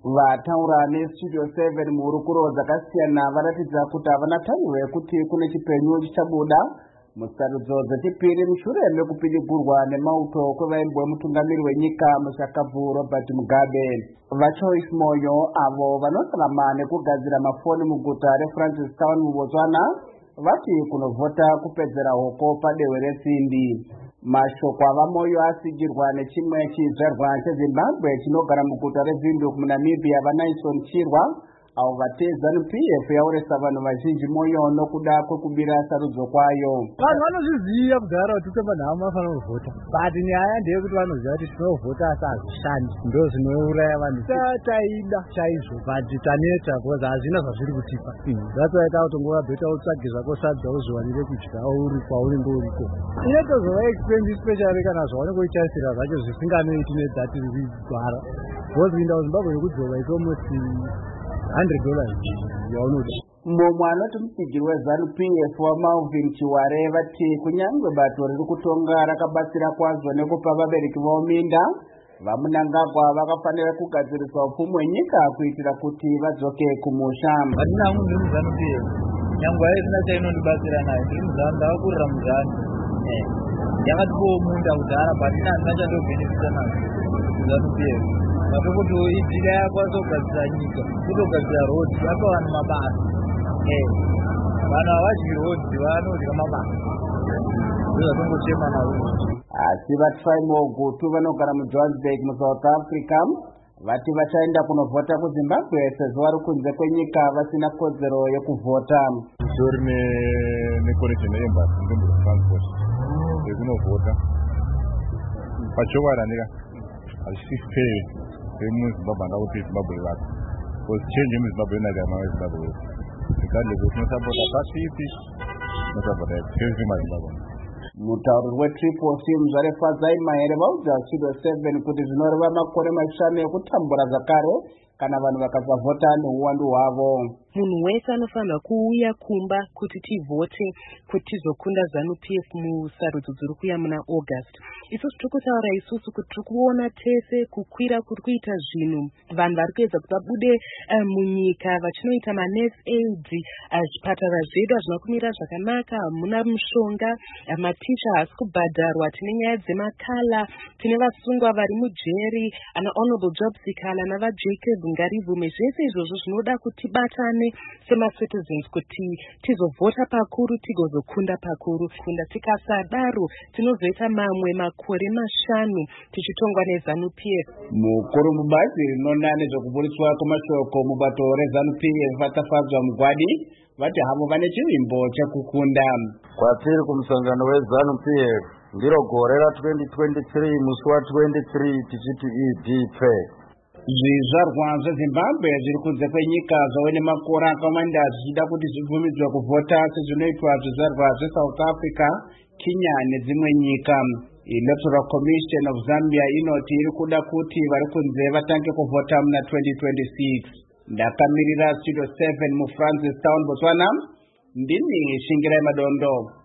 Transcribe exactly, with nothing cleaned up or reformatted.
Vataura nestudio seven murukuro dzakasiyana varatidza kuti havana tariro yekuti kune chipenyu chichabuda musarudzo dzechipiri mushure mekupidigurwa nemauto kwevaimbwa mutungamiri wenyika mushakabvu Robert Mugabe. VaChoice Moyo avo vanosarama nekugadzira mafoni muguta reFrancistown muBotswana vati kunovhota kupedzera hoko padehwe resimbi. Mashoko avaMoyo asigirwa nechimwe chizvarwa cheZimbabwe chinogara muguta reVindhoek muNamibia vaNaison Chirwa avo vati ZANU P F yauresa vanhu vazhinji Moyo nokuda kwekubira sarudzo kwayo. Vanhu vanozviziva kugara kuti kwemanhama vanofanira kuvhota, but nyaya ndeyekuti vanoziva kuti tinovhota asi hazvishandi, ndo zvinouraya vanhu. Taida chaizvo but taneta because hazvina zvazviri kutipa. That's why takutongoa bheta utsvage zvako sadza uzviwanire kudya uri kwaunenge uriko. Inotozova expensive especially kana zvaunenge uchichaisira zvacho zvisinganoiti nedzati riri kugara. Because kuinda kuZimbabwe nekudzova is almost one hundred dollars yaunoda. Mumwe anoti musigiri weZANU P F waMalvin Chiware vati kunyangwe bato riri kutonga rakabatsira kwazvo nekupa vabereki vavo minda, vaMunangagwa vakafanira kugadziriswa upfumi hwenyika kuitira kuti vadzoke kumusha. Handina munhu muZANU P F, nyangwe haisina chainondibatsira nayo, ndiri muZANU, ndakakurira muZANU. Yakatipowo munda kudhara but ina handina chandobhenefita nazvo ZANU P F. Matokuti idika yakwanisa kugadzira nyika, kutogadzira road, yapa vanhu mabasa. Vanhu havadyi road, vanodya mabasa. Ndozvatongochema navo. Asi vaTraimogutu vanogara muJohannesburg muSouth Africa vati vachaenda kunovhota kuZimbabwe sezvo vari kunze kwenyika vasina kodzero yekuvhota. Tori neconnection neembassy ndombotransport yekunovhota pachokwadi andika hazvisi fair vemuZimbabwe angakuti Zimbabwe vako because change yemuZimbabwe inaka yamava Zimbabwe wese regardless kuti tinosapota pasvipi tinosapota sezvi maZimbabwe. Mutauriri weTriple C Muzvare Fadzai Mahere vaudza Studio seven kuti zvinoreva makore mashanu ekutambura zvakare kana vanhu vakasavhota neuwandu hwavo. Munhu wese anofanira kuuya kumba kuti tivhote kuti tizokunda ZANU P F musarudzo dziri kuuya muna August. Isusu tiri kutaura isusu kuti tiri kuona tese kukwira kuri kuita zvinhu. Vanhu vari kuedza kuti vabude uh, munyika vachinoita manurse aid, zvipatara zvedu hazvina kumira zvakanaka, hamuna mushonga, maticha haasi kubhadharwa, tine nyaya dzemakala, tine vasungwa vari mujeri, ana Honorable Job Sikala navaJacob Ngarivume. Zvese izvozvo zvinoda kuti batane sema-citizens kuti tizovhota pakuru tigozokunda pakuru. Kunda tikasadaro tinozoita mamwe makore mashanu tichitongwa neZANU P F. Mukuru mubazi rinona nezvekuburiswa kwemashoko mubato reZANU P F vatafadzwa Mugwadi vati havo vane chivimbo chekukunda. Kwatiri kumusangano weZANU P F ndiro gore ra twenty twenty-three musi wa23 tichiti idipfe. Zvizvarwa zveZimbabwe zviri kunze kwenyika zvave nemakore akawanda zvichida kuti zvibvumidzwe kuvhota sezvinoitwa zvizvarwa zveSouth Africa, Kenya nedzimwe nyika. Electoral Commission of Zambia inoti iri kuda kuti vari kunze vatange kuvhota muna twenty twenty-six. Ndakamirira Studio seven muFrancistown, Botswana, ndini Shingirai Madondo.